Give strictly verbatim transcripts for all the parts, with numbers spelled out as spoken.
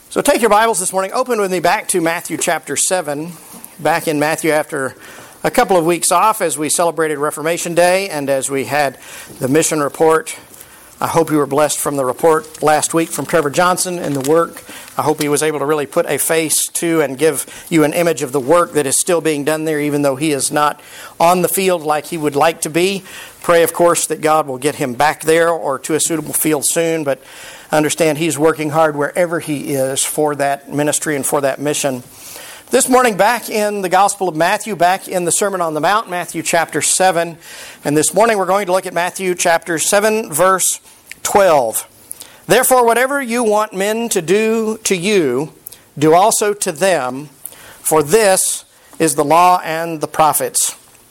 So take your Bibles this morning, open with me back to Matthew chapter seven. Back in Matthew after a couple of weeks off as we celebrated Reformation Day and as we had the mission report. I hope you were blessed from the report last week from Trevor Johnson and the work. I hope he was able to really put a face to and give you an image of the work that is still being done there, even though he is not on the field like he would like to be. Pray, of course, that God will get him back there or to a suitable field soon, but understand he's working hard wherever he is for that ministry and for that mission. This morning, back in the Gospel of Matthew, back in the Sermon on the Mount, Matthew chapter seven. And this morning we're going to look at Matthew chapter seven, verse twelve. Therefore, whatever you want men to do to you, do also to them, for this is the law and the prophets.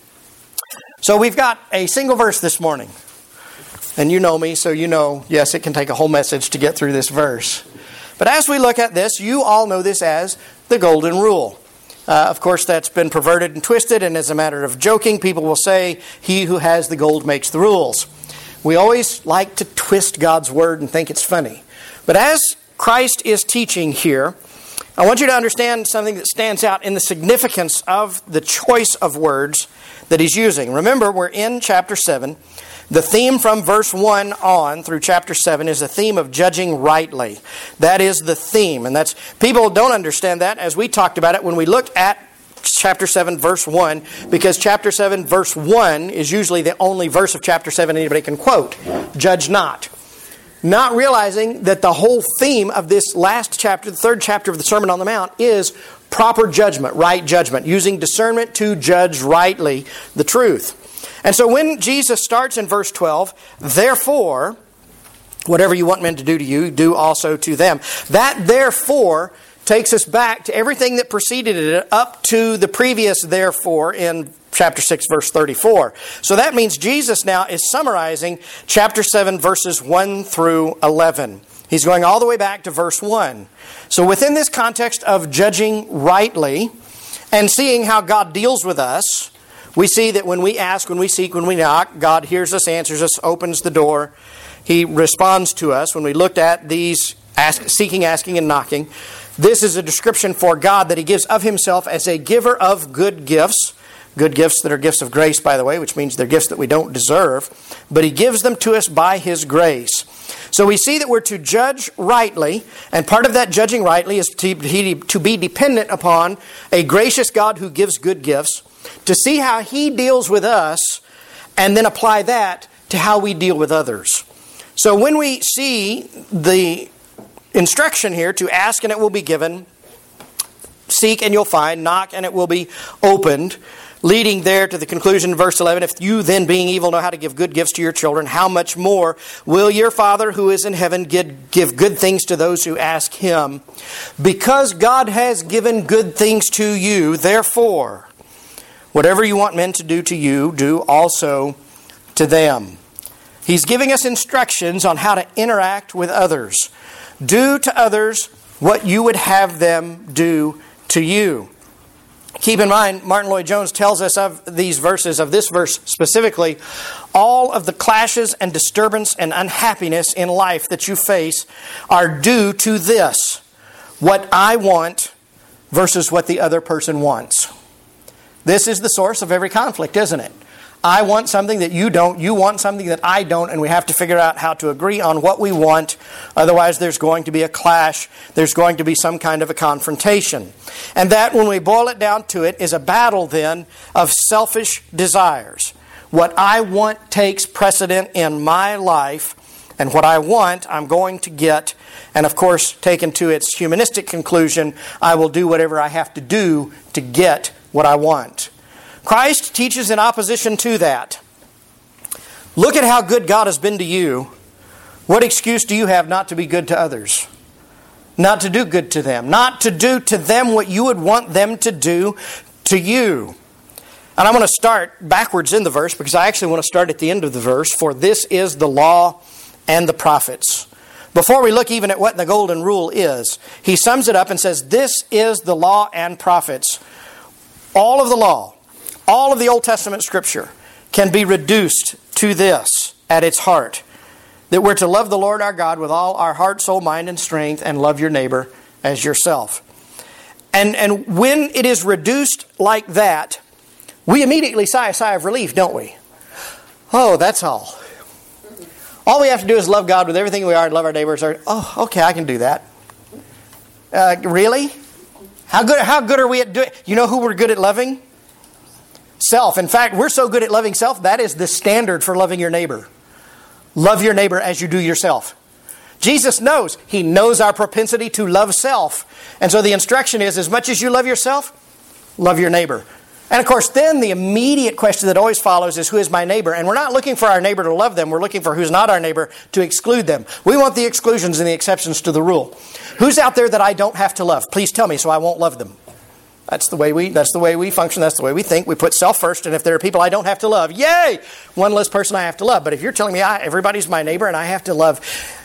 So we've got a single verse this morning. And you know me, so you know, yes, it can take a whole message to get through this verse. But as we look at this, you all know this as the Golden Rule. Uh, of course, that's been perverted and twisted, and as a matter of joking, people will say, he who has the gold makes the rules. We always like to twist God's Word and think it's funny. But as Christ is teaching here, I want you to understand something that stands out in the significance of the choice of words that He's using. Remember, we're in chapter seven. The theme from verse one on through chapter seven is a theme of judging rightly. That is the theme. And that's people don't understand that as we talked about it when we looked at chapter seven, verse one, because chapter seven, verse one is usually the only verse of chapter seven anybody can quote. Judge not. Not realizing that the whole theme of this last chapter, the third chapter of the Sermon on the Mount, is proper judgment, right judgment, using discernment to judge rightly the truth. And so when Jesus starts in verse twelve, therefore, whatever you want men to do to you, do also to them. That therefore takes us back to everything that preceded it up to the previous therefore in chapter six, verse thirty-four. So that means Jesus now is summarizing chapter seven, verses one through eleven. He's going all the way back to verse one. So within this context of judging rightly and seeing how God deals with us, we see that when we ask, when we seek, when we knock, God hears us, answers us, opens the door. He responds to us. When we looked at these ask, seeking, asking, and knocking, this is a description for God that He gives of Himself as a giver of good gifts. Good gifts that are gifts of grace, by the way, which means they're gifts that we don't deserve. But He gives them to us by His grace. So we see that we're to judge rightly, and part of that judging rightly is to be dependent upon a gracious God who gives good gifts, to see how He deals with us, and then apply that to how we deal with others. So when we see the instruction here to ask and it will be given, seek and you'll find, knock and it will be opened, leading there to the conclusion in verse eleven, if you then being evil know how to give good gifts to your children, how much more will your Father who is in heaven give, give good things to those who ask Him? Because God has given good things to you, therefore, whatever you want men to do to you, do also to them. He's giving us instructions on how to interact with others. Do to others what you would have them do to you. Keep in mind, Martin Lloyd-Jones tells us of these verses, of this verse specifically, all of the clashes and disturbance and unhappiness in life that you face are due to this: what I want versus what the other person wants. This is the source of every conflict, isn't it? I want something that you don't, you want something that I don't, and we have to figure out how to agree on what we want. Otherwise, there's going to be a clash. There's going to be some kind of a confrontation. And that, when we boil it down to it, is a battle then of selfish desires. What I want takes precedent in my life, and what I want, I'm going to get. And of course, taken to its humanistic conclusion, I will do whatever I have to do to get what I want. Christ teaches in opposition to that. Look at how good God has been to you. What excuse do you have not to be good to others? Not to do good to them. Not to do to them what you would want them to do to you. And I'm going to start backwards in the verse because I actually want to start at the end of the verse. For this is the law and the prophets. Before we look even at what the golden rule is, he sums it up and says, this is the law and prophets. All of the law, all of the Old Testament Scripture can be reduced to this at its heart. That we're to love the Lord our God with all our heart, soul, mind, and strength, and love your neighbor as yourself. And, and when it is reduced like that, we immediately sigh a sigh of relief, don't we? Oh, that's all. All we have to do is love God with everything we are and love our neighbors. Oh, okay, I can do that. Uh, really? How good, how good are we at doing? You know who we're good at loving? Self. In fact, we're so good at loving self, that is the standard for loving your neighbor. Love your neighbor as you do yourself. Jesus knows. He knows our propensity to love self. And so the instruction is, as much as you love yourself, love your neighbor. And of course, then the immediate question that always follows is, who is my neighbor? And we're not looking for our neighbor to love them. We're looking for who's not our neighbor to exclude them. We want the exclusions and the exceptions to the rule. Who's out there that I don't have to love? Please tell me so I won't love them. That's the way we that's the way we function. That's the way we think. We put self first. And if there are people I don't have to love, yay! One less person I have to love. But if you're telling me I, everybody's my neighbor and I have to love,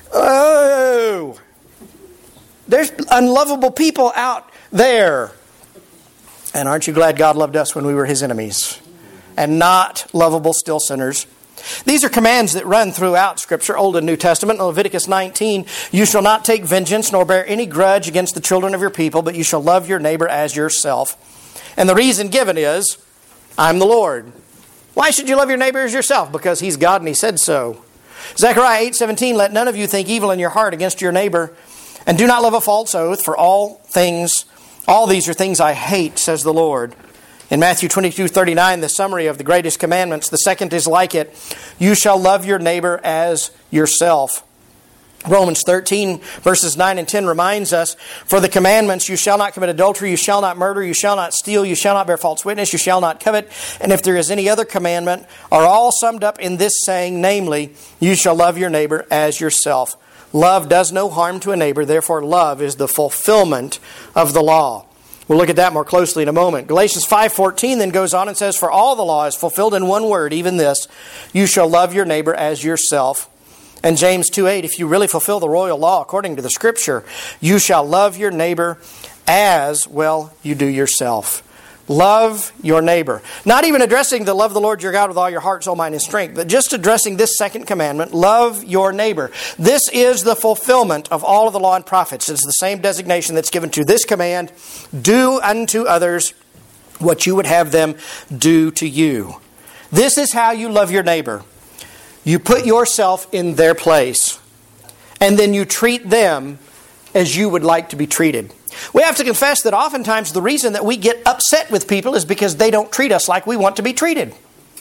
oh, there's unlovable people out there. And aren't you glad God loved us when we were His enemies? And not lovable still sinners. These are commands that run throughout Scripture, Old and New Testament. In Leviticus nineteen, you shall not take vengeance nor bear any grudge against the children of your people, but you shall love your neighbor as yourself. And the reason given is, I'm the Lord. Why should you love your neighbor as yourself? Because He's God and He said so. Zechariah eight seventeen, let none of you think evil in your heart against your neighbor, and do not love a false oath, for all things, all these are things I hate, says the Lord. In Matthew twenty-two thirty-nine, the summary of the greatest commandments, the second is like it. You shall love your neighbor as yourself. Romans thirteen, verses nine and ten reminds us, for the commandments, you shall not commit adultery, you shall not murder, you shall not steal, you shall not bear false witness, you shall not covet. And if there is any other commandment, are all summed up in this saying, namely, you shall love your neighbor as yourself. Love does no harm to a neighbor, therefore love is the fulfillment of the law. We'll look at that more closely in a moment. Galatians five fourteen then goes on and says, for all the law is fulfilled in one word, even this, you shall love your neighbor as yourself. And James two eight, if you really fulfill the royal law according to the Scripture, you shall love your neighbor as, well, you do yourself. Love your neighbor. Not even addressing the love the Lord your God with all your heart, soul, mind, and strength, but just addressing this second commandment, love your neighbor. This is the fulfillment of all of the law and prophets. It's the same designation that's given to this command, do unto others what you would have them do to you. This is how you love your neighbor. You put yourself in their place, and then you treat them as you would like to be treated. We have to confess that oftentimes the reason that we get upset with people is because they don't treat us like we want to be treated.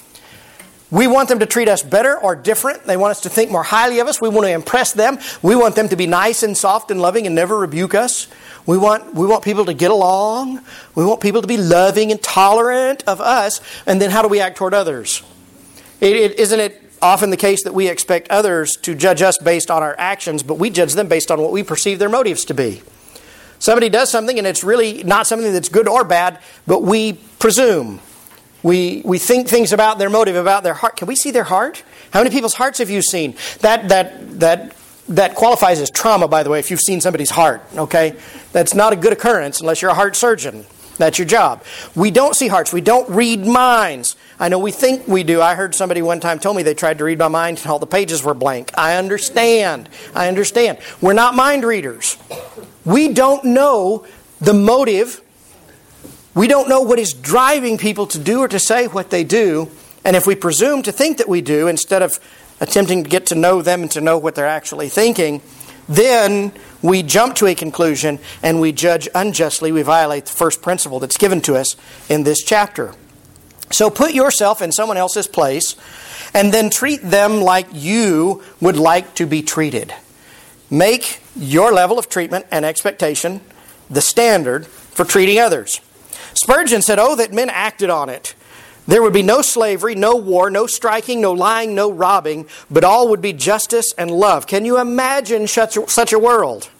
We want them to treat us better or different. They want us to think more highly of us. We want to impress them. We want them to be nice and soft and loving and never rebuke us. We want, we want people to get along. We want people to be loving and tolerant of us. And then how do we act toward others? It, it, isn't it often the case that we expect others to judge us based on our actions, but we judge them based on what we perceive their motives to be? Somebody does something and it's really not something that's good or bad, but we presume. We we think things about their motive, about their heart. Can we see their heart? How many people's hearts have you seen? That that that that qualifies as trauma, by the way, if you've seen somebody's heart. Okay? That's not a good occurrence unless you're a heart surgeon. That's your job. We don't see hearts. We don't read minds. I know we think we do. I heard somebody one time tell me they tried to read my mind and all the pages were blank. I understand. I understand. We're not mind readers. We don't know the motive. We don't know what is driving people to do or to say what they do. And if we presume to think that we do, instead of attempting to get to know them and to know what they're actually thinking, then we jump to a conclusion and we judge unjustly. We violate the first principle that's given to us in this chapter. So put yourself in someone else's place and then treat them like you would like to be treated. Make your level of treatment and expectation the standard for treating others. Spurgeon said, oh, that men acted on it. There would be no slavery, no war, no striking, no lying, no robbing, but all would be justice and love. Can you imagine such a, such a world?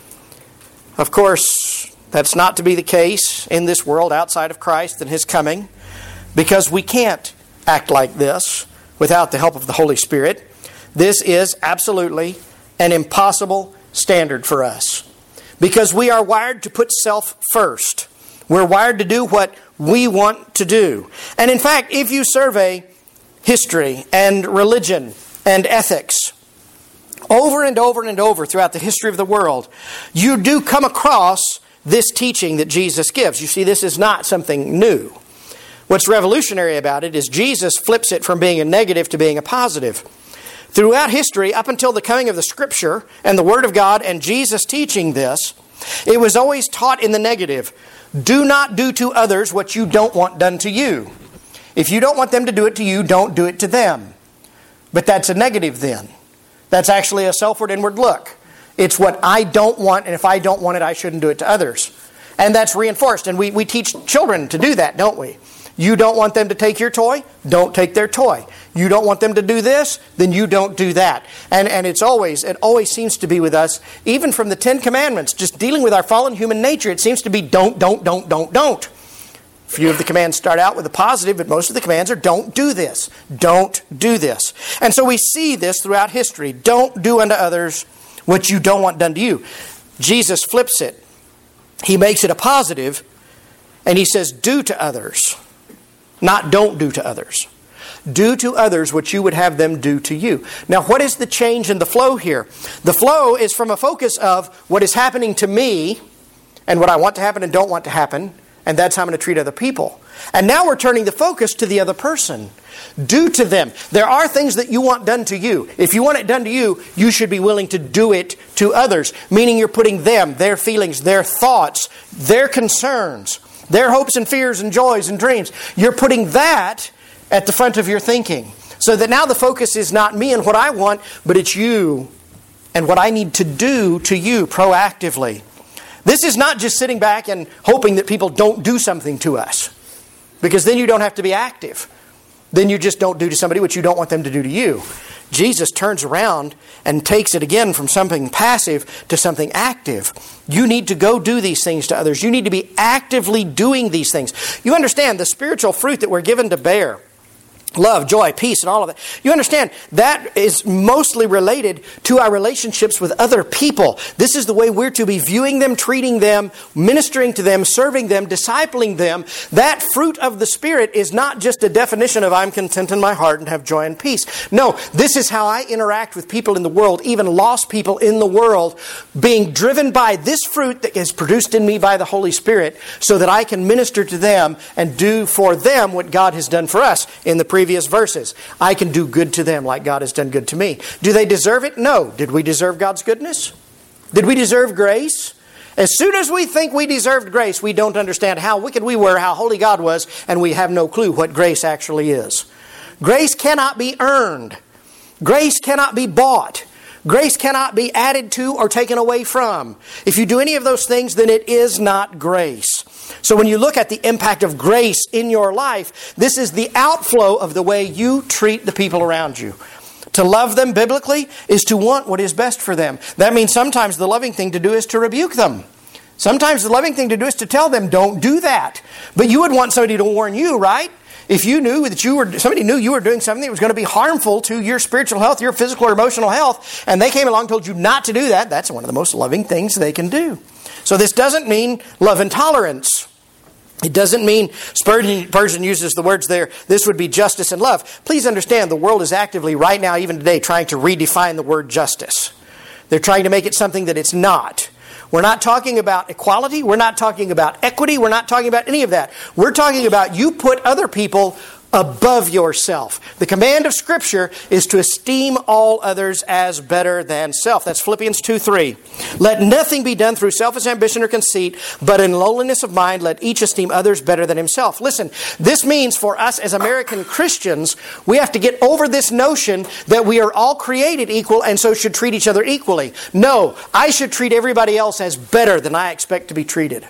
Of course, that's not to be the case in this world outside of Christ and His coming, because we can't act like this without the help of the Holy Spirit. This is absolutely an impossible standard for us, because we are wired to put self first. We're wired to do what we want to do. And in fact, if you survey history and religion and ethics over and over and over throughout the history of the world, you do come across this teaching that Jesus gives. You see, this is not something new. What's revolutionary about it is Jesus flips it from being a negative to being a positive. Throughout history, up until the coming of the Scripture and the Word of God and Jesus teaching this, it was always taught in the negative. Do not do to others what you don't want done to you. If you don't want them to do it to you, don't do it to them. But that's a negative then. That's actually a selfward inward look. It's what I don't want, and if I don't want it, I shouldn't do it to others. And that's reinforced. And we, we teach children to do that, don't we? You don't want them to take your toy? Don't take their toy. You don't want them to do this? Then you don't do that. And and it's always, it always seems to be with us, even from the Ten Commandments, just dealing with our fallen human nature, it seems to be don't, don't, don't, don't, don't. A few of the commands start out with a positive, but most of the commands are don't do this. Don't do this. And so we see this throughout history. Don't do unto others what you don't want done to you. Jesus flips it. He makes it a positive, and He says do to others. Not don't do to others. Do to others what you would have them do to you. Now, what is the change in the flow here? The flow is from a focus of what is happening to me and what I want to happen and don't want to happen, and that's how I'm going to treat other people. And now we're turning the focus to the other person. Do to them. There are things that you want done to you. If you want it done to you, you should be willing to do it to others, meaning you're putting them, their feelings, their thoughts, their concerns, their hopes and fears and joys and dreams. You're putting that at the front of your thinking. So that now the focus is not me and what I want, but it's you and what I need to do to you proactively. This is not just sitting back and hoping that people don't do something to us. Because then you don't have to be active. Then you just don't do to somebody what you don't want them to do to you. Jesus turns around and takes it again from something passive to something active. You need to go do these things to others. You need to be actively doing these things. You understand the spiritual fruit that we're given to bear. Love, joy, peace, and all of that. You understand that is mostly related to our relationships with other people. This is the way we're to be viewing them, treating them, ministering to them, serving them, discipling them. That fruit of the Spirit is not just a definition of I'm content in my heart and have joy and peace. No, this is how I interact with people in the world, even lost people in the world, being driven by this fruit that is produced in me by the Holy Spirit so that I can minister to them and do for them what God has done for us in the previous Previous verses. I can do good to them like God has done good to me. Do they deserve it? No. Did we deserve God's goodness? Did we deserve grace? As soon as we think we deserved grace, we don't understand how wicked we were, how holy God was, and we have no clue what grace actually is. Grace cannot be earned. Grace cannot be bought. Grace cannot be added to or taken away from. If you do any of those things, then it is not grace. So when you look at the impact of grace in your life, this is the outflow of the way you treat the people around you. To love them biblically is to want what is best for them. That means sometimes the loving thing to do is to rebuke them. Sometimes the loving thing to do is to tell them, don't do that. But you would want somebody to warn you, right? If you knew that you were, somebody knew you were doing something that was going to be harmful to your spiritual health, your physical or emotional health, and they came along and told you not to do that, that's one of the most loving things they can do. So this doesn't mean love and tolerance. It doesn't mean, Spurgeon, Spurgeon uses the words there, this would be justice and love. Please understand, the world is actively right now, even today, trying to redefine the word justice. They're trying to make it something that it's not. We're not talking about equality. We're not talking about equity. We're not talking about any of that. We're talking about you put other people above yourself. The command of Scripture is to esteem all others as better than self. That's Philippians two three. Let nothing be done through selfish ambition or conceit, but in lowliness of mind let each esteem others better than himself. Listen, this means for us as American Christians, we have to get over this notion that we are all created equal and so should treat each other equally. No, I should treat everybody else as better than I expect to be treated.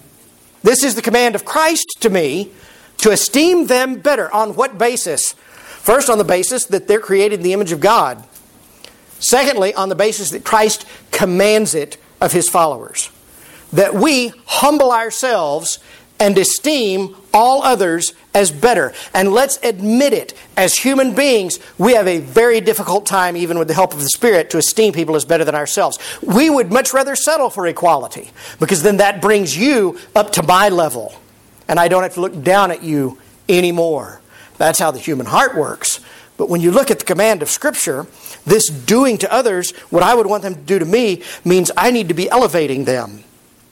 This is the command of Christ to me, to esteem them better. On what basis? First, on the basis that they're created in the image of God. Secondly, on the basis that Christ commands it of His followers. That we humble ourselves and esteem all others as better. And let's admit it, as human beings, we have a very difficult time, even with the help of the Spirit, to esteem people as better than ourselves. We would much rather settle for equality, because then that brings you up to my level. And I don't have to look down at you anymore. That's how the human heart works. But when you look at the command of Scripture, this doing to others what I would want them to do to me means I need to be elevating them.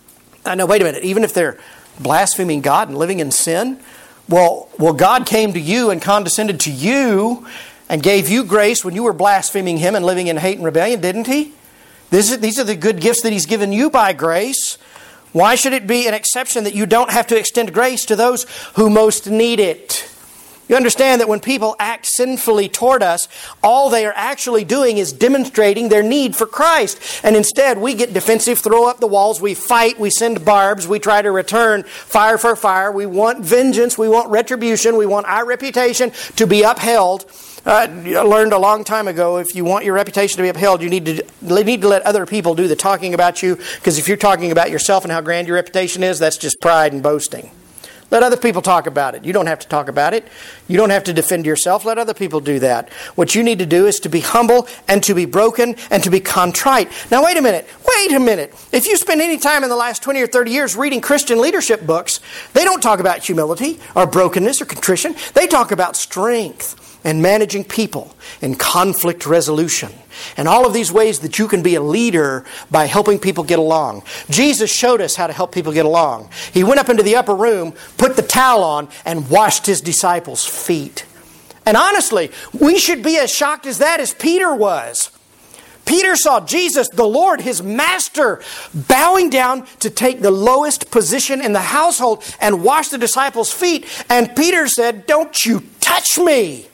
I know, wait a minute, even if they're blaspheming God and living in sin, well, well, God came to you and condescended to you and gave you grace when you were blaspheming Him and living in hate and rebellion, didn't He? This is, these are the good gifts that He's given you by grace. Why should it be an exception that you don't have to extend grace to those who most need it? You understand that when people act sinfully toward us, all they are actually doing is demonstrating their need for Christ. And instead, we get defensive, throw up the walls, we fight, we send barbs, we try to return fire for fire. We want vengeance, we want retribution, we want our reputation to be upheld. Uh, I learned a long time ago, if you want your reputation to be upheld, you need to you need to let other people do the talking about you. Because if you're talking about yourself and how grand your reputation is, that's just pride and boasting. Let other people talk about it. You don't have to talk about it. You don't have to defend yourself. Let other people do that. What you need to do is to be humble and to be broken and to be contrite. Now wait a minute. Wait a minute. If you spend any time in the last twenty or thirty years reading Christian leadership books, they don't talk about humility or brokenness or contrition. They talk about strength and managing people and conflict resolution. And all of these ways that you can be a leader by helping people get along. Jesus showed us how to help people get along. He went up into the upper room, put the towel on, and washed His disciples' feet. And honestly, we should be as shocked as that as Peter was. Peter saw Jesus, the Lord, His Master, bowing down to take the lowest position in the household and wash the disciples' feet. And Peter said, "Don't you touch me!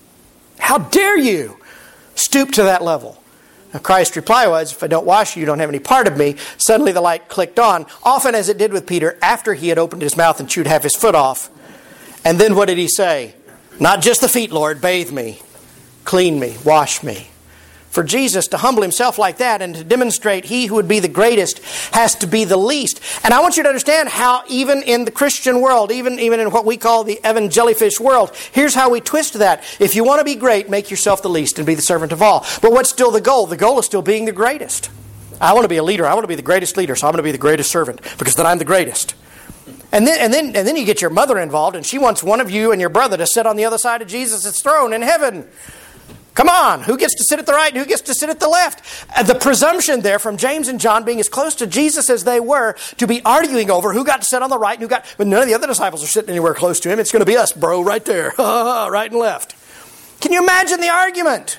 How dare you stoop to that level?" Now, Christ's reply was, "If I don't wash you, you don't have any part of me." Suddenly the light clicked on, often as it did with Peter after he had opened his mouth and chewed half his foot off. And then what did he say? "Not just the feet, Lord, bathe me, clean me, wash me." For Jesus to humble Himself like that and to demonstrate He who would be the greatest has to be the least. And I want you to understand how even in the Christian world, even, even in what we call the Evan Jellyfish world, here's how we twist that. If you want to be great, make yourself the least and be the servant of all. But what's still the goal? The goal is still being the greatest. I want to be a leader. I want to be the greatest leader, so I'm going to be the greatest servant because then I'm the greatest. And then, and then, and then you get your mother involved and she wants one of you and your brother to sit on the other side of Jesus' throne in heaven. Come on, who gets to sit at the right and who gets to sit at the left? Uh, the presumption there from James and John being as close to Jesus as they were to be arguing over who got to sit on the right and who got... But none of the other disciples are sitting anywhere close to Him. It's going to be us, bro, right there. Right and left. Can you imagine the argument?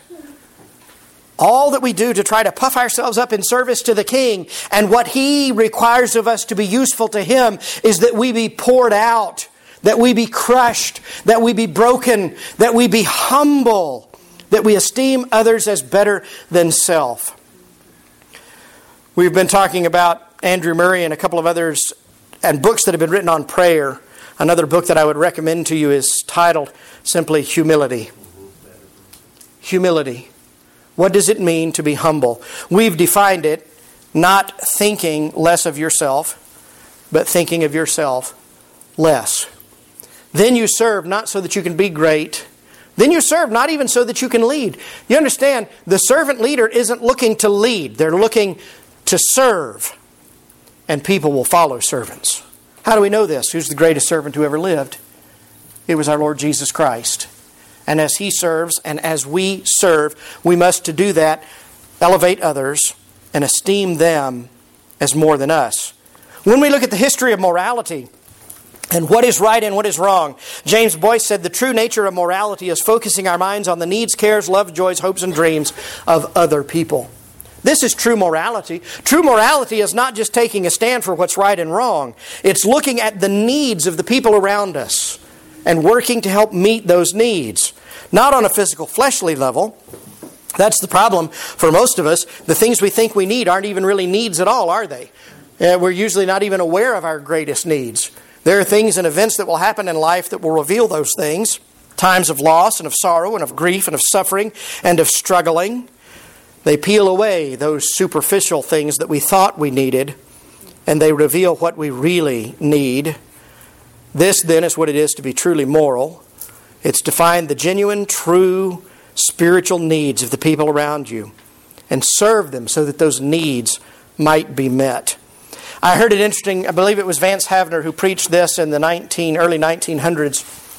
All that we do to try to puff ourselves up in service to the King and what He requires of us to be useful to Him is that we be poured out, that we be crushed, that we be broken, that we be humble, that we esteem others as better than self. We've been talking about Andrew Murray and a couple of others and books that have been written on prayer. Another book that I would recommend to you is titled simply Humility. Humility. What does it mean to be humble? We've defined it not thinking less of yourself, but thinking of yourself less. Then you serve not so that you can be great. Then you serve not even so that you can lead. You understand, the servant leader isn't looking to lead. They're looking to serve. And people will follow servants. How do we know this? Who's the greatest servant who ever lived? It was our Lord Jesus Christ. And as He serves and as we serve, we must to do that elevate others and esteem them as more than us. When we look at the history of morality, and what is right and what is wrong, James Boyce said the true nature of morality is focusing our minds on the needs, cares, love, joys, hopes, and dreams of other people. This is true morality. True morality is not just taking a stand for what's right and wrong. It's looking at the needs of the people around us and working to help meet those needs. Not on a physical, fleshly level. That's the problem for most of us. The things we think we need aren't even really needs at all, are they? Uh, we're usually not even aware of our greatest needs. There are things and events that will happen in life that will reveal those things. Times of loss and of sorrow and of grief and of suffering and of struggling. They peel away those superficial things that we thought we needed, and they reveal what we really need. This then is what it is to be truly moral. It's to find the genuine, true, spiritual needs of the people around you and serve them so that those needs might be met. I heard it interesting, I believe it was Vance Havner who preached this in the nineteen, early nineteen hundreds.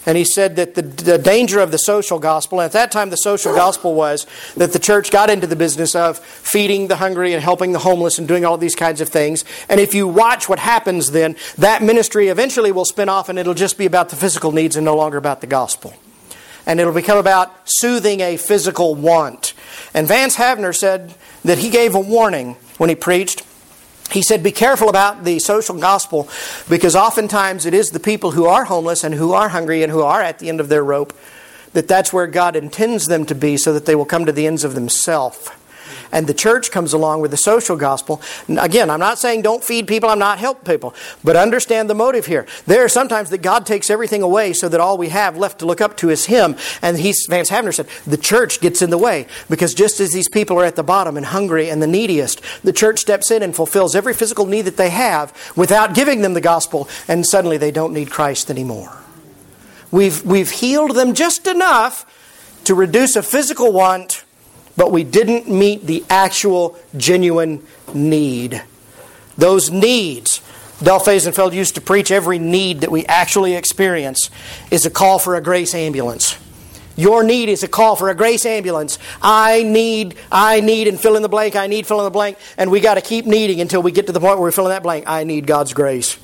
And he said that the, the danger of the social gospel, and at that time the social gospel was that the church got into the business of feeding the hungry and helping the homeless and doing all of these kinds of things. And if you watch what happens then, that ministry eventually will spin off and it'll just be about the physical needs and no longer about the gospel. And it'll become about soothing a physical want. And Vance Havner said that he gave a warning when he preached. He said, be careful about the social gospel, because oftentimes it is the people who are homeless and who are hungry and who are at the end of their rope, that that's where God intends them to be so that they will come to the ends of themselves. And the church comes along with the social gospel. Again, I'm not saying don't feed people, I'm not help people. But understand the motive here. There are sometimes that God takes everything away so that all we have left to look up to is Him. And he's, Vance Havner said, the church gets in the way. Because just as these people are at the bottom and hungry and the neediest, the church steps in and fulfills every physical need that they have without giving them the gospel. And suddenly they don't need Christ anymore. We've, we've healed them just enough to reduce a physical want, but we didn't meet the actual, genuine need. Those needs, Del Faisenfeld used to preach, every need that we actually experience is a call for a grace ambulance. Your need is a call for a grace ambulance. I need, I need, and fill in the blank, I need, fill in the blank. And we got to keep needing until we get to the point where we fill in that blank. I need God's grace.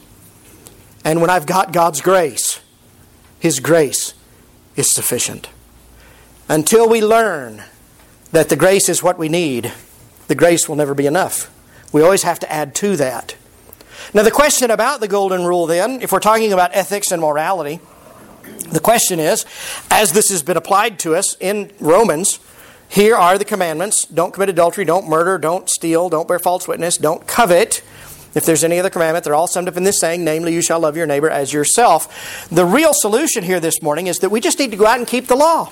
And when I've got God's grace, His grace is sufficient. Until we learn that the grace is what we need, the grace will never be enough. We always have to add to that. Now the question about the golden rule then, if we're talking about ethics and morality, the question is, as this has been applied to us in Romans, here are the commandments. Don't commit adultery, don't murder, don't steal, don't bear false witness, don't covet. If there's any other commandment, they're all summed up in this saying, namely, you shall love your neighbor as yourself. The real solution here this morning is that we just need to go out and keep the law.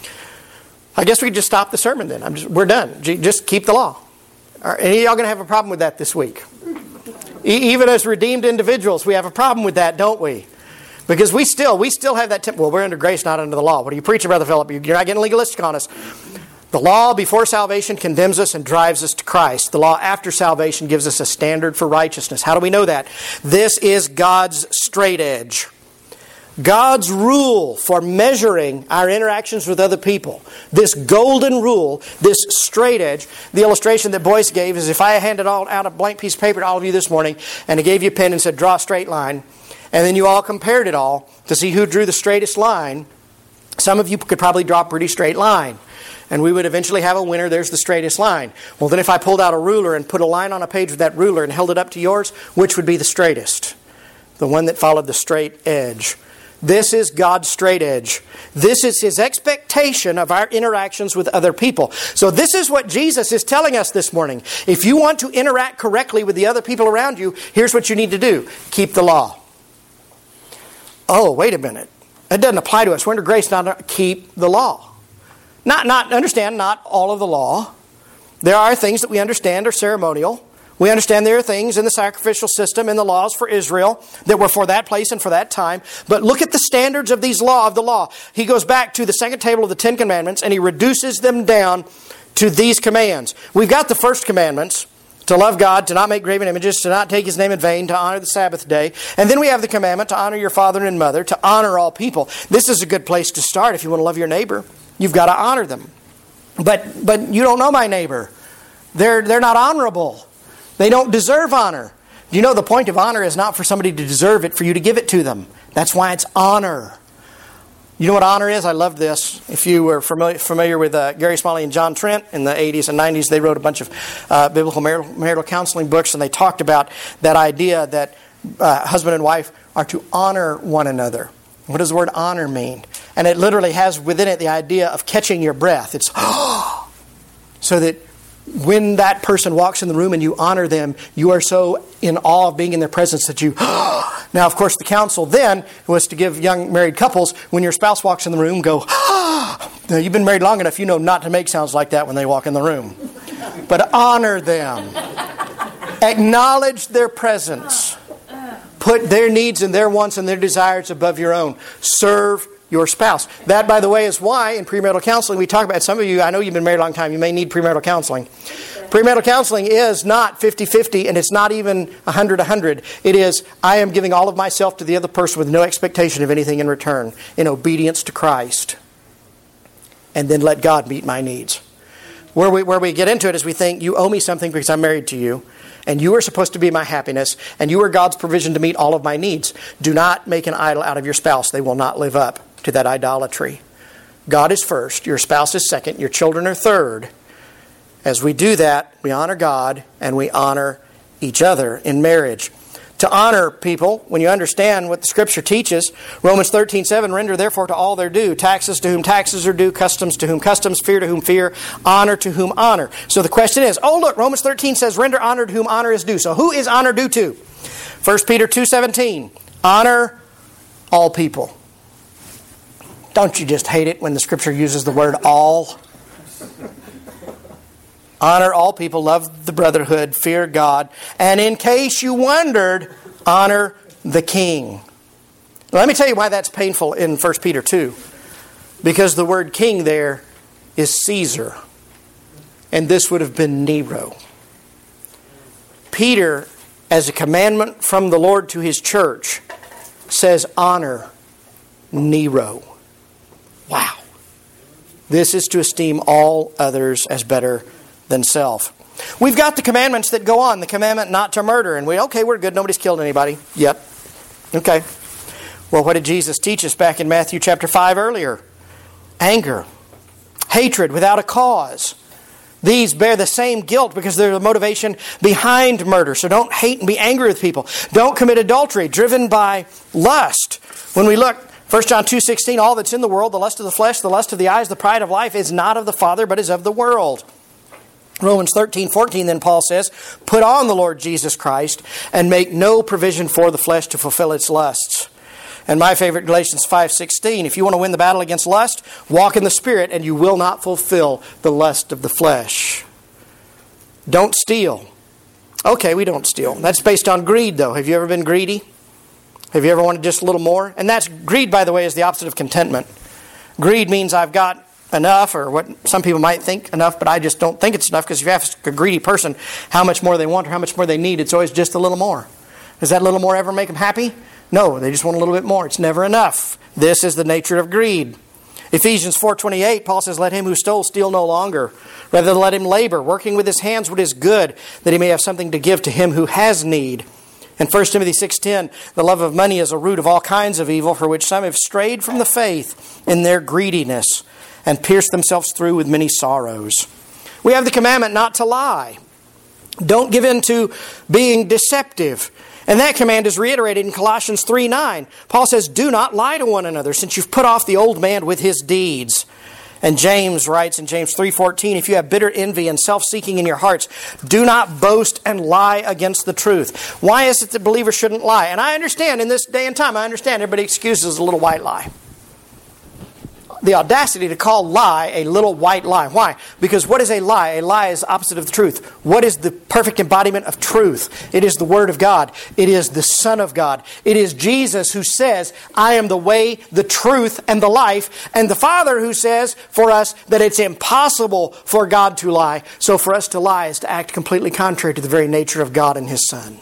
I guess we could just stop the sermon then. I'm just, we're done. Just keep the law. Are any of y'all going to have a problem with that this week? E- even as redeemed individuals, we have a problem with that, don't we? Because we still, we still have that temp- well, we're under grace, not under the law. What are you preaching, Brother Philip? You're not getting legalistic on us. The law before salvation condemns us and drives us to Christ. The law after salvation gives us a standard for righteousness. How do we know that? This is God's straight edge. God's rule for measuring our interactions with other people. This golden rule, this straight edge. The illustration that Boyce gave is if I handed all out a blank piece of paper to all of you this morning and I gave you a pen and said, draw a straight line, and then you all compared it all to see who drew the straightest line, some of you could probably draw a pretty straight line. And we would eventually have a winner. There's the straightest line. Well, then if I pulled out a ruler and put a line on a page with that ruler and held it up to yours, which would be the straightest? The one that followed the straight edge. This is God's straight edge. This is His expectation of our interactions with other people. So this is what Jesus is telling us this morning. If you want to interact correctly with the other people around you, here's what you need to do. Keep the law. Oh, wait a minute. That doesn't apply to us. We're under grace, not keep the law. Not, not, understand, not all of the law. There are things that we understand are ceremonial. We understand there are things in the sacrificial system and the laws for Israel that were for that place and for that time. But look at the standards of these law of the law. He goes back to the second table of the Ten Commandments and he reduces them down to these commands. We've got the first commandments: to love God, to not make graven images, to not take His name in vain, to honor the Sabbath day. And then we have the commandment to honor your father and mother, to honor all people. This is a good place to start if you want to love your neighbor. You've got to honor them. But but you don't know my neighbor. They're they're not honorable. They don't deserve honor. Do you know the point of honor is not for somebody to deserve it, for you to give it to them. That's why it's honor. You know what honor is? I love this. If you were familiar, familiar with uh, Gary Smalley and John Trent in the eighties and nineties, they wrote a bunch of uh, biblical marital, marital counseling books, and they talked about that idea that uh, husband and wife are to honor one another. What does the word honor mean? And it literally has within it the idea of catching your breath. It's so that when that person walks in the room and you honor them, you are so in awe of being in their presence that you... Now, of course, the counsel then was to give young married couples, when your spouse walks in the room, go... Now, you've been married long enough, you know not to make sounds like that when they walk in the room. But honor them. Acknowledge their presence. Put their needs and their wants and their desires above your own. Serve your spouse. That, by the way, is why in premarital counseling we talk about, some of you, I know you've been married a long time, you may need premarital counseling. Premarital counseling is not fifty-fifty, and it's not even one hundred one hundred. It is, I am giving all of myself to the other person with no expectation of anything in return, in obedience to Christ. And then let God meet my needs. Where we, where we get into it is we think, you owe me something because I'm married to you, and you are supposed to be my happiness, and you are God's provision to meet all of my needs. Do not make an idol out of your spouse. They will not live up to that idolatry. God is first, your spouse is second, your children are third. As we do that, we honor God and we honor each other in marriage. To honor people, when you understand what the Scripture teaches, Romans thirteen seven, render therefore to all their due, taxes to whom taxes are due, customs to whom customs, fear to whom fear, honor to whom honor. So the question is, oh look, Romans thirteen says, render honor to whom honor is due. So who is honor due to? First Peter two seventeen, honor all people. Don't you just hate it when the Scripture uses the word all? Honor all people, love the brotherhood, fear God. And in case you wondered, honor the king. Let me tell you why that's painful in First Peter two. Because the word king there is Caesar. And this would have been Nero. Peter, as a commandment from the Lord to his church, says honor Nero. Wow. This is to esteem all others as better than self. We've got the commandments that go on. The commandment not to murder. And we, okay, we're good. Nobody's killed anybody. Yep. Okay. Well, what did Jesus teach us back in Matthew chapter five earlier? Anger. Hatred without a cause. These bear the same guilt because they're the motivation behind murder. So don't hate and be angry with people. Don't commit adultery driven by lust. When we look, First John two sixteen, all that's in the world, the lust of the flesh, the lust of the eyes, the pride of life, is not of the Father, but is of the world. Romans thirteen fourteen, then Paul says, put on the Lord Jesus Christ and make no provision for the flesh to fulfill its lusts. And my favorite, Galatians five sixteen, if you want to win the battle against lust, walk in the Spirit and you will not fulfill the lust of the flesh. Don't steal. Okay, we don't steal. That's based on greed, though. Have you ever been greedy? Have you ever wanted just a little more? And that's greed, by the way, is the opposite of contentment. Greed means I've got enough, or what some people might think enough, but I just don't think it's enough, because if you ask a greedy person how much more they want or how much more they need, it's always just a little more. Does that little more ever make them happy? No, they just want a little bit more. It's never enough. This is the nature of greed. Ephesians four twenty-eight, Paul says, let him who stole steal no longer. Rather let him labor, working with his hands what is good, that he may have something to give to him who has need. And First Timothy six ten, the love of money is a root of all kinds of evil, for which some have strayed from the faith in their greediness, and pierced themselves through with many sorrows. We have the commandment not to lie. Don't give in to being deceptive. And that command is reiterated in Colossians three nine. Paul says, do not lie to one another, since you've put off the old man with his deeds. And James writes in James three fourteen, if you have bitter envy and self-seeking in your hearts, do not boast and lie against the truth. Why is it that believers shouldn't lie? And I understand in this day and time, I understand everybody excuses a little white lie. The audacity to call lie a little white lie. Why? Because what is a lie? A lie is opposite of the truth. What is the perfect embodiment of truth? It is the Word of God. It is the Son of God. It is Jesus who says, I am the way, the truth, and the life. And the Father who says for us that it's impossible for God to lie. So for us to lie is to act completely contrary to the very nature of God and His Son.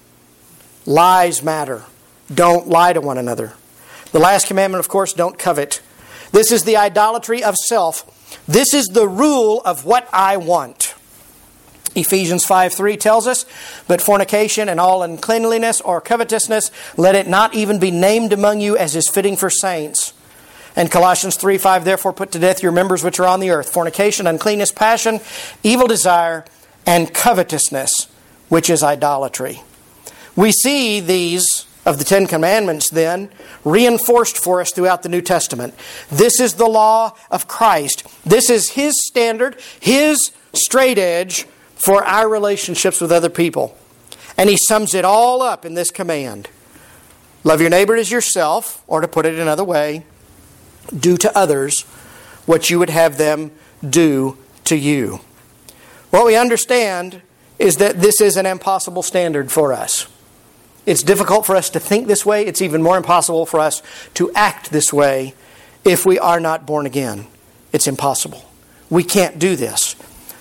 Lies matter. Don't lie to one another. The last commandment, of course, don't covet. This is the idolatry of self. This is the rule of what I want. Ephesians five three tells us, but fornication and all uncleanliness or covetousness, let it not even be named among you as is fitting for saints. And Colossians three five, therefore put to death your members which are on the earth, fornication, uncleanness, passion, evil desire, and covetousness, which is idolatry. We see these of the Ten Commandments then reinforced for us throughout the New Testament. This is the law of Christ. This is His standard, His straight edge for our relationships with other people. And He sums it all up in this command. Love your neighbor as yourself, or to put it another way, do to others what you would have them do to you. What we understand is that this is an impossible standard for us. It's difficult for us to think this way. It's even more impossible for us to act this way if we are not born again. It's impossible. We can't do this.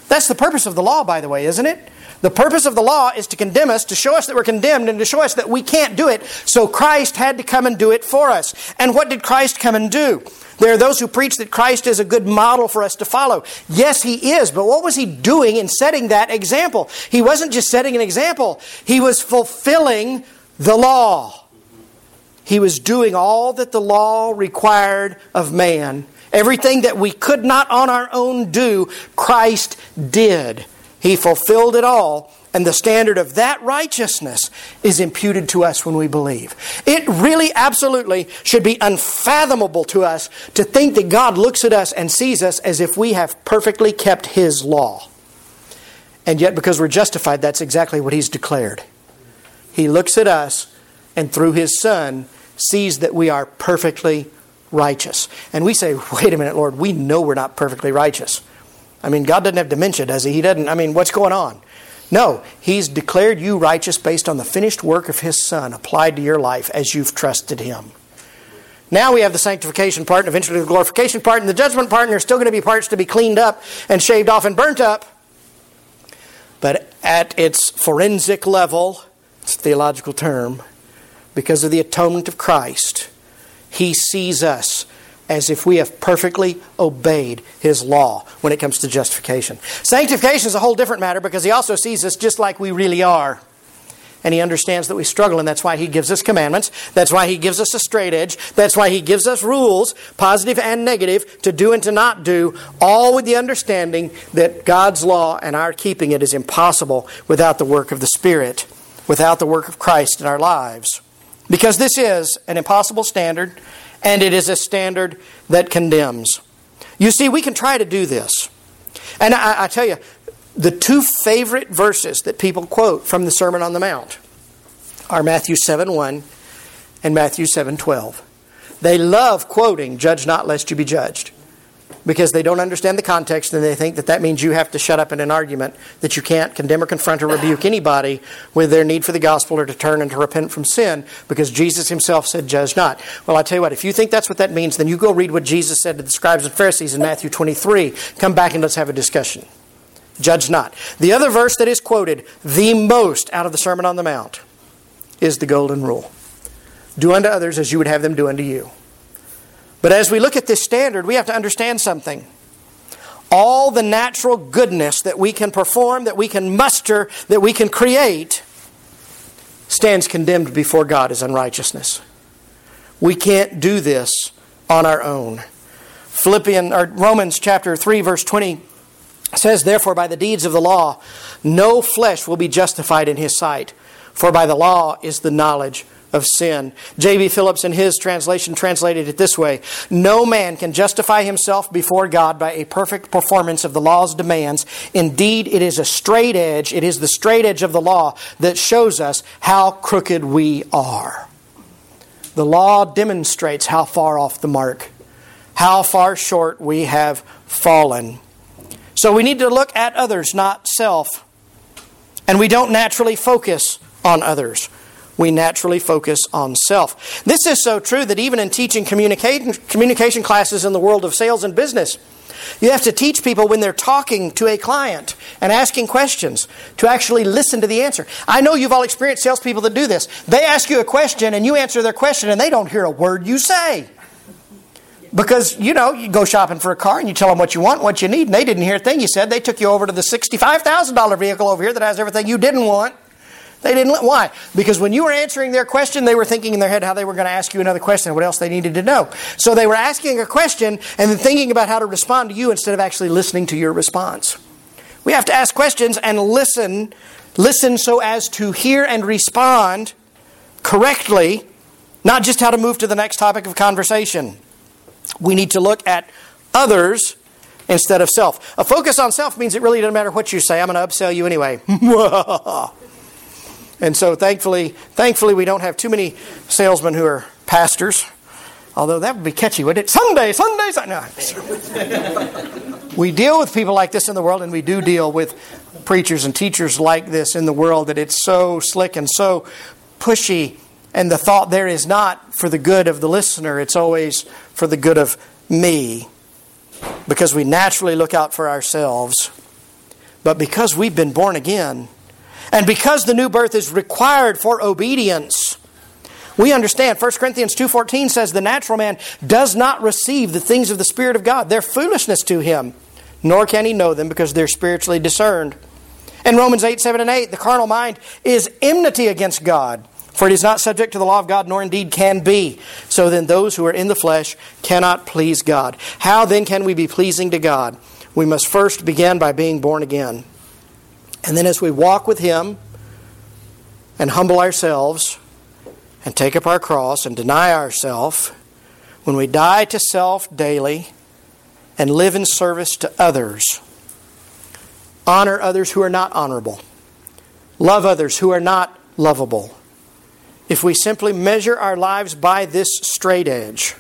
That's the purpose of the law, by the way, isn't it? The purpose of the law is to condemn us, to show us that we're condemned, and to show us that we can't do it. So Christ had to come and do it for us. And what did Christ come and do? There are those who preach that Christ is a good model for us to follow. Yes, He is. But what was He doing in setting that example? He wasn't just setting an example. He was fulfilling the law. He was doing all that the law required of man. Everything that we could not on our own do, Christ did. He fulfilled it all, and the standard of that righteousness is imputed to us when we believe. It really absolutely should be unfathomable to us to think that God looks at us and sees us as if we have perfectly kept His law. And yet, because we're justified, that's exactly what He's declared. He looks at us and through His Son sees that we are perfectly righteous. And we say, wait a minute, Lord, we know we're not perfectly righteous. I mean, God doesn't have dementia, does He? He doesn't, I mean, what's going on? No, He's declared you righteous based on the finished work of His Son applied to your life as you've trusted Him. Now we have the sanctification part and eventually the glorification part and the judgment part, and there's still going to be parts to be cleaned up and shaved off and burnt up. But at its forensic level, it's a theological term, because of the atonement of Christ, He sees us as if we have perfectly obeyed His law when it comes to justification. Sanctification is a whole different matter because He also sees us just like we really are. And He understands that we struggle, and that's why He gives us commandments. That's why He gives us a straight edge. That's why He gives us rules, positive and negative, to do and to not do, all with the understanding that God's law and our keeping it is impossible without the work of the Spirit, without the work of Christ in our lives. Because this is an impossible standard, and it is a standard that condemns. You see, we can try to do this. And I, I tell you, the two favorite verses that people quote from the Sermon on the Mount are Matthew seven one and Matthew seven twelve. They love quoting, "Judge not lest you be judged," because they don't understand the context and they think that that means you have to shut up in an argument, that you can't condemn or confront or rebuke anybody with their need for the gospel or to turn and to repent from sin, because Jesus Himself said, "Judge not." Well, I tell you what, if you think that's what that means, then you go read what Jesus said to the scribes and Pharisees in Matthew twenty-three. Come back and let's have a discussion. Judge not. The other verse that is quoted the most out of the Sermon on the Mount is the golden rule. Do unto others as you would have them do unto you. But as we look at this standard, we have to understand something. All the natural goodness that we can perform, that we can muster, that we can create, stands condemned before God as unrighteousness. We can't do this on our own. Philippians or Romans chapter three verse twenty says, "Therefore by the deeds of the law no flesh will be justified in His sight, for by the law is the knowledge of sin." J B Phillips in his translation translated it this way: "No man can justify himself before God by a perfect performance of the law's demands. Indeed, it is a straight edge, it is the straight edge of the law that shows us how crooked we are." The law demonstrates how far off the mark, how far short we have fallen. So we need to look at others, not self. And we don't naturally focus on others. We naturally focus on self. This is so true that even in teaching communication, communication classes in the world of sales and business, you have to teach people when they're talking to a client and asking questions to actually listen to the answer. I know you've all experienced salespeople that do this. They ask you a question and you answer their question and they don't hear a word you say. Because, you know, you go shopping for a car and you tell them what you want, what you need, and they didn't hear a thing you said. They took you over to the sixty-five thousand dollars vehicle over here that has everything you didn't want. They didn't. Why? Because when you were answering their question, they were thinking in their head how they were going to ask you another question, what else they needed to know. So they were asking a question and then thinking about how to respond to you instead of actually listening to your response. We have to ask questions and listen. Listen so as to hear and respond correctly, not just how to move to the next topic of conversation. We need to look at others instead of self. A focus on self means it really doesn't matter what you say. I'm going to upsell you anyway. And so thankfully, thankfully we don't have too many salesmen who are pastors. Although that would be catchy, wouldn't it? Sunday, Sunday, Sunday. No. We deal with people like this in the world, and we do deal with preachers and teachers like this in the world, that it's so slick and so pushy. And the thought there is not for the good of the listener. It's always for the good of me. Because we naturally look out for ourselves. But because we've been born again, and because the new birth is required for obedience, we understand. First Corinthians two fourteen says the natural man does not receive the things of the Spirit of God. They're foolishness to him, nor can he know them because they're spiritually discerned. In Romans eight, seven, and eight, the carnal mind is enmity against God, for it is not subject to the law of God, nor indeed can be. So then those who are in the flesh cannot please God. How then can we be pleasing to God? We must first begin by being born again. And then as we walk with Him and humble ourselves and take up our cross and deny ourselves, when we die to self daily and live in service to others, honor others who are not honorable, love others who are not lovable, if we simply measure our lives by this straight edge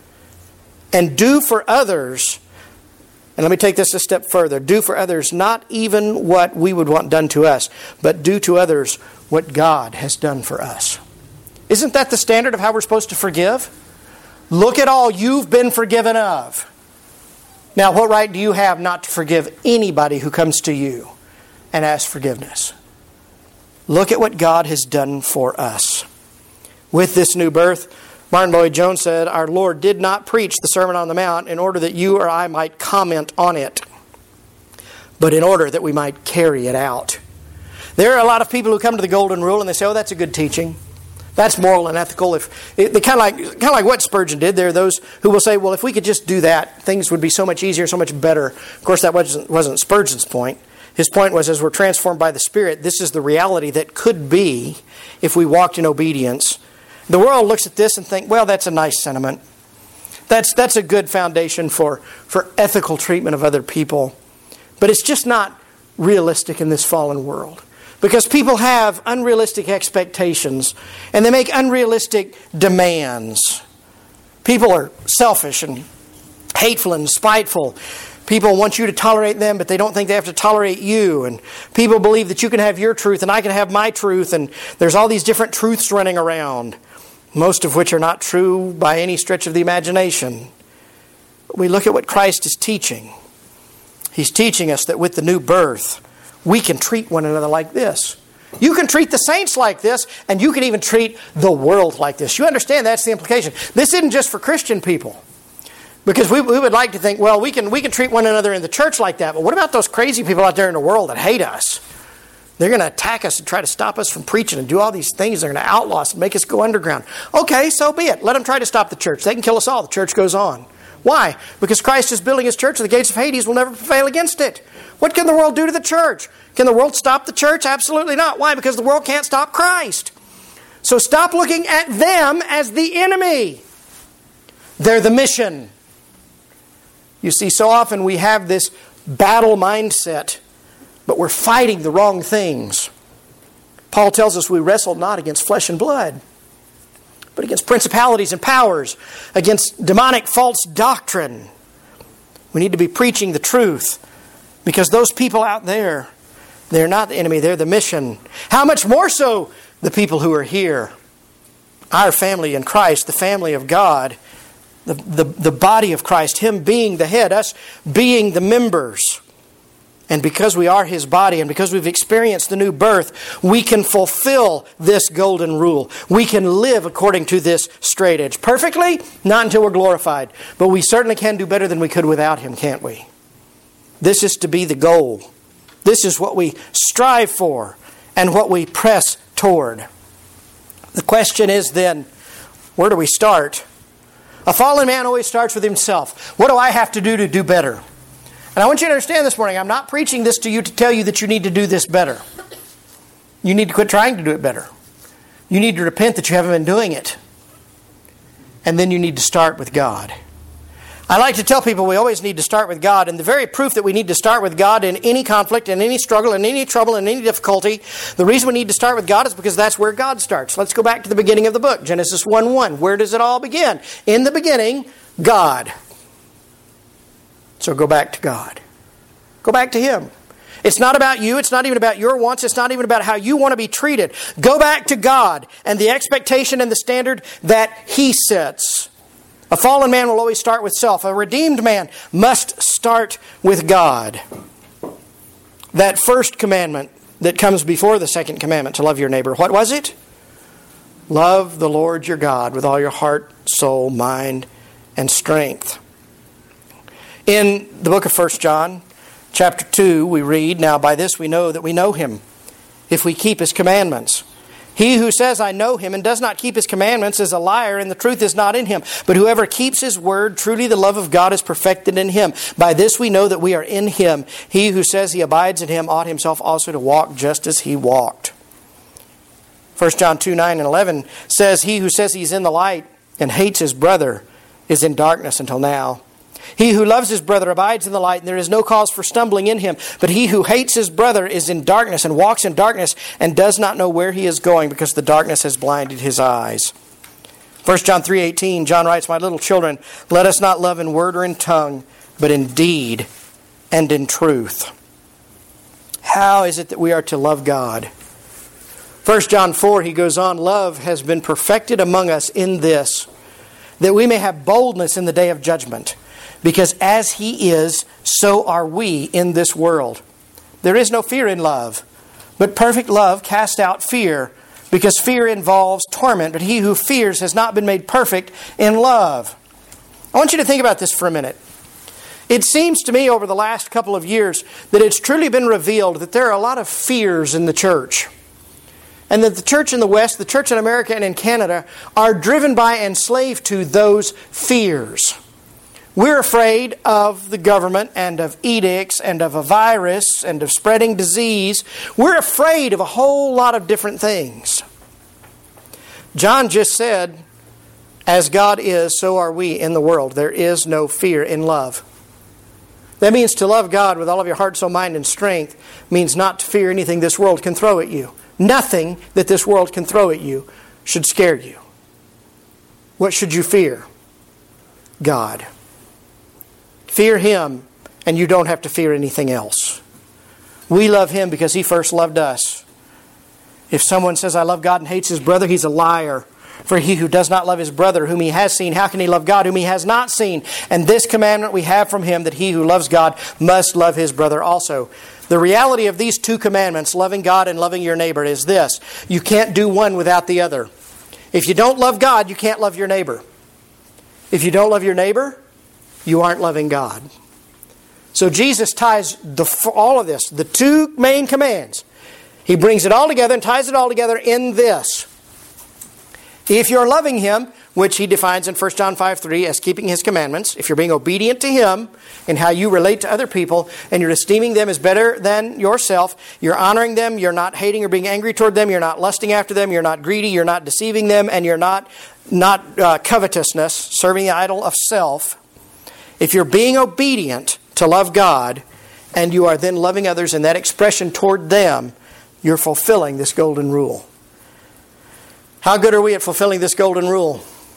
and do for others, and let me take this a step further, do for others not even what we would want done to us, but do to others what God has done for us. Isn't that the standard of how we're supposed to forgive? Look at all you've been forgiven of. Now, what right do you have not to forgive anybody who comes to you and asks forgiveness? Look at what God has done for us. With this new birth, Martin Lloyd-Jones said, our Lord did not preach the Sermon on the Mount in order that you or I might comment on it, but in order that we might carry it out. There are a lot of people who come to the Golden Rule and they say, oh, that's a good teaching. That's moral and ethical. If they kind of like kind of like what Spurgeon did. There are those who will say, well, if we could just do that, things would be so much easier, so much better. Of course, that wasn't, wasn't Spurgeon's point. His point was, as we're transformed by the Spirit, this is the reality that could be if we walked in obedience. The world looks at this and think, well, that's a nice sentiment. That's that's a good foundation for, for ethical treatment of other people. But it's just not realistic in this fallen world. Because people have unrealistic expectations and they make unrealistic demands. People are selfish and hateful and spiteful. People want you to tolerate them, but they don't think they have to tolerate you. And people believe that you can have your truth and I can have my truth. And there's all these different truths running around, most of which are not true by any stretch of the imagination. We look at what Christ is teaching. He's teaching us that with the new birth, we can treat one another like this. You can treat the saints like this, and you can even treat the world like this. You understand that's the implication. This isn't just for Christian people. Because we, we would like to think, well, we can we can treat one another in the church like that, but what about those crazy people out there in the world that hate us? They're going to attack us and try to stop us from preaching and do all these things. They're going to outlaw us and make us go underground. Okay, so be it. Let them try to stop the church. They can kill us all. The church goes on. Why? Because Christ is building His church and the gates of Hades will never prevail against it. What can the world do to the church? Can the world stop the church? Absolutely not. Why? Because the world can't stop Christ. So stop looking at them as the enemy. They're the mission. You see, so often we have this battle mindset, but we're fighting the wrong things. Paul tells us we wrestle not against flesh and blood, but against principalities and powers, against demonic false doctrine. We need to be preaching the truth because those people out there, they're not the enemy, they're the mission. How much more so the people who are here, our family in Christ, the family of God, the, the, the body of Christ, Him being the head, us being the members. And because we are His body and because we've experienced the new birth, we can fulfill this golden rule. We can live according to this straight edge. Perfectly? Not until we're glorified. But we certainly can do better than we could without Him, can't we? This is to be the goal. This is what we strive for and what we press toward. The question is then, where do we start? A fallen man always starts with himself. What do I have to do to do better? And I want you to understand this morning, I'm not preaching this to you to tell you that you need to do this better. You need to quit trying to do it better. You need to repent that you haven't been doing it. And then you need to start with God. I like to tell people we always need to start with God. And the very proof that we need to start with God in any conflict, in any struggle, in any trouble, in any difficulty, the reason we need to start with God is because that's where God starts. Let's go back to the beginning of the book, Genesis one one. Where does it all begin? In the beginning, God. So go back to God. Go back to Him. It's not about you. It's not even about your wants. It's not even about how you want to be treated. Go back to God and the expectation and the standard that He sets. A fallen man will always start with self. A redeemed man must start with God. that first commandment that comes before the second commandment, to love your neighbor. What was it? Love the Lord your God with all your heart, soul, mind, and strength. In the book of First John, chapter two, we read, "Now by this we know that we know Him, if we keep His commandments. He who says, 'I know Him,' and does not keep His commandments is a liar, and the truth is not in him. But whoever keeps His word, truly the love of God is perfected in him. By this we know that we are in Him. He who says he abides in Him ought himself also to walk just as He walked." First John two, nine and eleven says, "He who says he's in the light and hates his brother is in darkness until now. He who loves his brother abides in the light, and there is no cause for stumbling in him. But he who hates his brother is in darkness and walks in darkness and does not know where he is going, because the darkness has blinded his eyes." First John three eighteen, John writes, "My little children, let us not love in word or in tongue, but in deed and in truth." How is it that we are to love God? First John four, he goes on, "Love has been perfected among us in this, that we may have boldness in the day of judgment. Because as He is, so are we in this world. There is no fear in love, but perfect love casts out fear, because fear involves torment. But he who fears has not been made perfect in love." I want you to think about this for a minute. It seems to me over the last couple of years that it's truly been revealed that there are a lot of fears in the church. And that the church in the West, the church in America and in Canada, are driven by and enslaved to those fears. We're afraid of the government and of edicts and of a virus and of spreading disease. We're afraid of a whole lot of different things. John just said, "As God is, so are we in the world. There is no fear in love." That means to love God with all of your heart, soul, mind, and strength means not to fear anything this world can throw at you. Nothing that this world can throw at you should scare you. What should you fear? God. Fear Him, and you don't have to fear anything else. We love Him because He first loved us. If someone says, "I love God," and hates his brother, he's a liar. For he who does not love his brother whom he has seen, how can he love God whom he has not seen? And this commandment we have from Him, that he who loves God must love his brother also. The reality of these two commandments, loving God and loving your neighbor, is this: you can't do one without the other. If you don't love God, you can't love your neighbor. If you don't love your neighbor, you aren't loving God. So Jesus ties the, all of this, the two main commands. He brings it all together and ties it all together in this. If you're loving Him, which He defines in First John five three as keeping His commandments, if you're being obedient to Him in how you relate to other people, and you're esteeming them as better than yourself, you're honoring them, you're not hating or being angry toward them, you're not lusting after them, you're not greedy, you're not deceiving them, and you're not, not uh, covetousness, serving the idol of self. If you're being obedient to love God, and you are then loving others in that expression toward them, you're fulfilling this golden rule. How good are we at fulfilling this golden rule?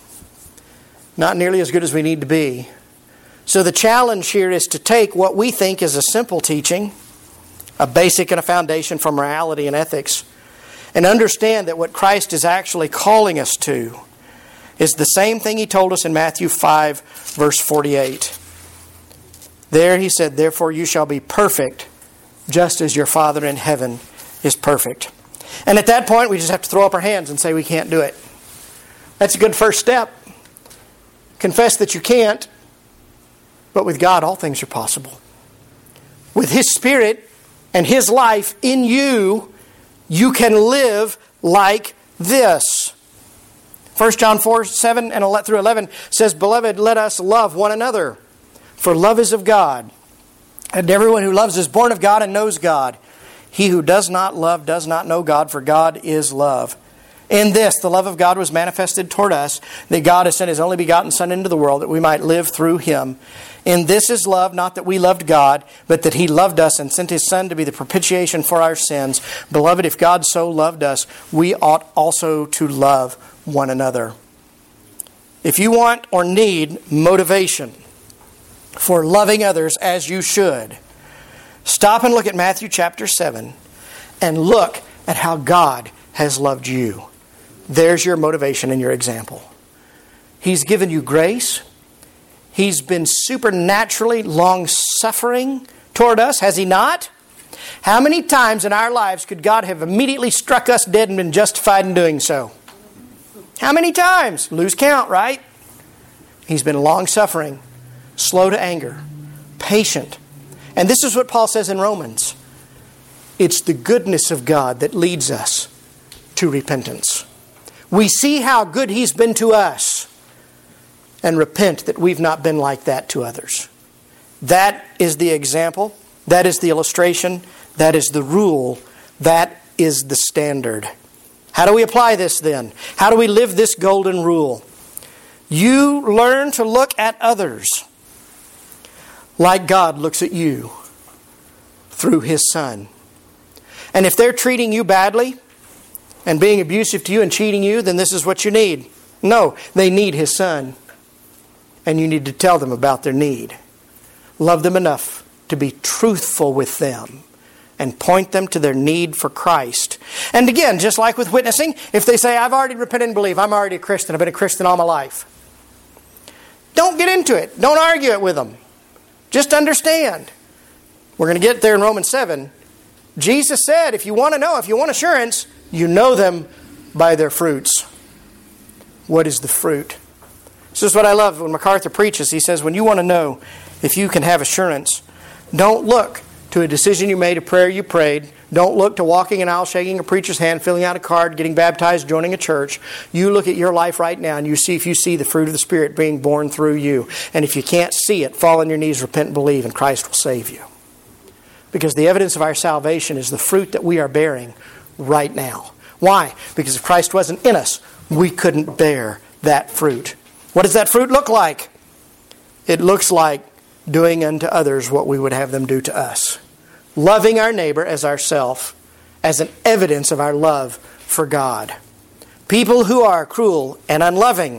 Not nearly as good as we need to be. So the challenge here is to take what we think is a simple teaching, a basic and a foundation for morality and ethics, and understand that what Christ is actually calling us to is the same thing He told us in Matthew five, verse forty-eight. There He said, "Therefore you shall be perfect, just as your Father in heaven is perfect." And at that point, we just have to throw up our hands and say we can't do it. That's a good first step. Confess that you can't, but with God, all things are possible. With His Spirit and His life in you, you can live like this. First John four, seven and through eleven says, "Beloved, let us love one another, for love is of God. And everyone who loves is born of God and knows God. He who does not love does not know God, for God is love. In this, the love of God was manifested toward us, that God has sent His only begotten Son into the world, that we might live through Him. In this is love, not that we loved God, but that He loved us and sent His Son to be the propitiation for our sins. Beloved, if God so loved us, we ought also to love one another." If you want or need motivation for loving others as you should, stop and look at Matthew chapter seven and look at how God has loved you. There's your motivation and your example. He's given you grace. He's been supernaturally long-suffering toward us, has He not? How many times in our lives could God have immediately struck us dead and been justified in doing so? How many times? Lose count, right? He's been long-suffering, slow to anger, patient. And this is what Paul says in Romans. It's the goodness of God that leads us to repentance. We see how good He's been to us and repent that we've not been like that to others. That is the example. That is the illustration. That is the rule. That is the standard. How do we apply this then? How do we live this golden rule? You learn to look at others like God looks at you through His Son. And if they're treating you badly and being abusive to you and cheating you, then this is what you need. No, they need His Son. And you need to tell them about their need. Love them enough to be truthful with them and point them to their need for Christ. And again, just like with witnessing, if they say, I've already repented and believe, I'm already a Christian, I've been a Christian all my life. Don't get into it. Don't argue it with them. Just understand. We're going to get there in Romans seven. Jesus said, if you want to know, if you want assurance, you know them by their fruits. What is the fruit? This is what I love when MacArthur preaches. He says, when you want to know if you can have assurance, don't look to a decision you made, a prayer you prayed. Don't look to walking an aisle, shaking a preacher's hand, filling out a card, getting baptized, joining a church. You look at your life right now and you see if you see the fruit of the Spirit being born through you. And if you can't see it, fall on your knees, repent and believe, and Christ will save you. Because the evidence of our salvation is the fruit that we are bearing right now. Why? Because if Christ wasn't in us, we couldn't bear that fruit. What does that fruit look like? It looks like doing unto others what we would have them do to us. Loving our neighbor as ourself as an evidence of our love for God. People who are cruel and unloving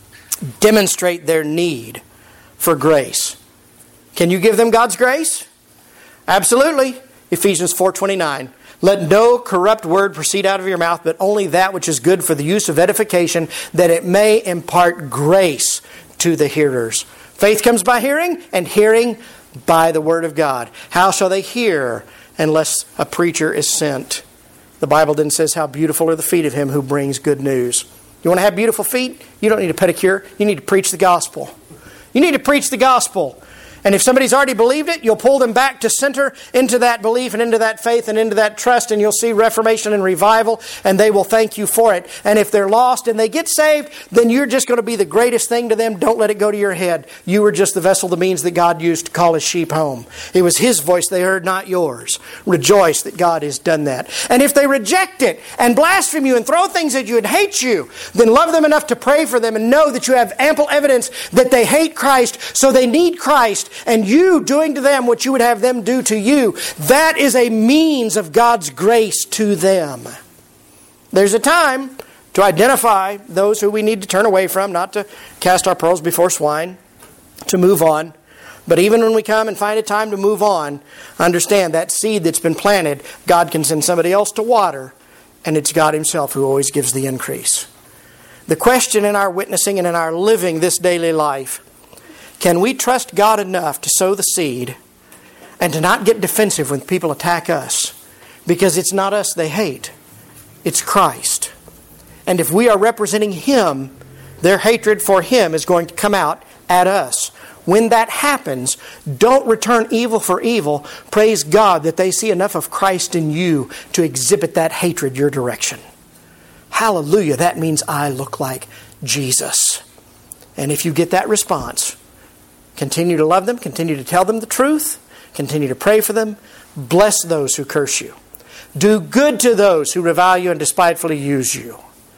demonstrate their need for grace. Can you give them God's grace? Absolutely. Ephesians four twenty-nine. Let no corrupt word proceed out of your mouth, but only that which is good for the use of edification, that it may impart grace to the hearers. Faith comes by hearing, and hearing by the word of God. How shall they hear unless a preacher is sent? The Bible then says, how beautiful are the feet of him who brings good news. You want to have beautiful feet? You don't need a pedicure. You need to preach the gospel. You need to preach the gospel. And if somebody's already believed it, you'll pull them back to center into that belief and into that faith and into that trust, and you'll see reformation and revival, and they will thank you for it. And if they're lost and they get saved, then you're just going to be the greatest thing to them. Don't let it go to your head. You were just the vessel, the means that God used to call His sheep home. It was His voice they heard, not yours. Rejoice that God has done that. And if they reject it and blaspheme you and throw things at you and hate you, then love them enough to pray for them and know that you have ample evidence that they hate Christ, so they need Christ. And you doing to them what you would have them do to you, that is a means of God's grace to them. There's a time to identify those who we need to turn away from, not to cast our pearls before swine, to move on. But even when we come and find a time to move on, understand that seed that's been planted, God can send somebody else to water, and it's God Himself who always gives the increase. The question in our witnessing and in our living this daily life, can we trust God enough to sow the seed and to not get defensive when people attack us? Because it's not us they hate. It's Christ. And if we are representing Him, their hatred for Him is going to come out at us. When that happens, don't return evil for evil. Praise God that they see enough of Christ in you to exhibit that hatred your direction. Hallelujah. That means I look like Jesus. And if you get that response, continue to love them, continue to tell them the truth, continue to pray for them, bless those who curse you. Do good to those who revile you and despitefully use you.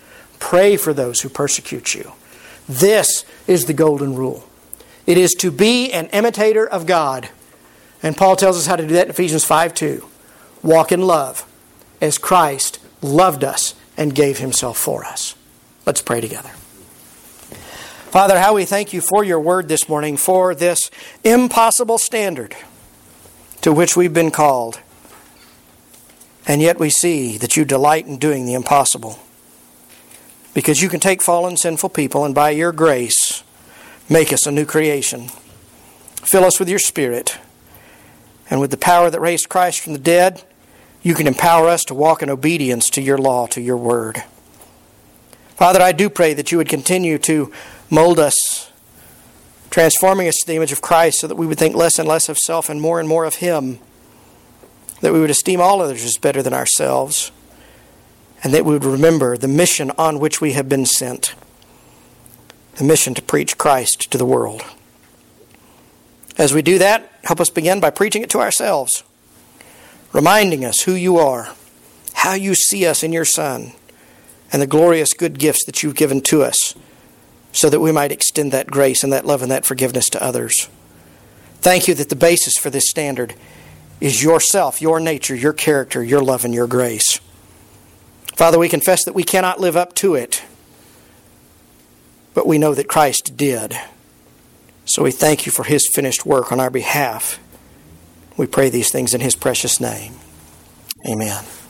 Pray for those who persecute you. This is the golden rule. It is to be an imitator of God. And Paul tells us how to do that in Ephesians five two. Walk in love as Christ loved us and gave Himself for us. Let's pray together. Father, how we thank You for Your word this morning, for this impossible standard to which we've been called. And yet we see that You delight in doing the impossible. Because You can take fallen, sinful people and by Your grace make us a new creation. Fill us with Your Spirit And with the power that raised Christ from the dead, you can empower us to walk in obedience to your law, to your word. Father, I do pray that you would continue to mold us, transforming us to the image of Christ so that we would think less and less of self and more and more of Him, that we would esteem all others as better than ourselves, and that we would remember the mission on which we have been sent, the mission to preach Christ to the world. As we do that, help us begin by preaching it to ourselves, reminding us who you are, how you see us in your Son, and the glorious good gifts that you've given to us, so that we might extend that grace and that love and that forgiveness to others. Thank you that the basis for this standard is yourself, your nature, your character, your love, and your grace. Father, we confess that we cannot live up to it, but we know that Christ did. So we thank you for His finished work on our behalf. We pray these things in His precious name. Amen.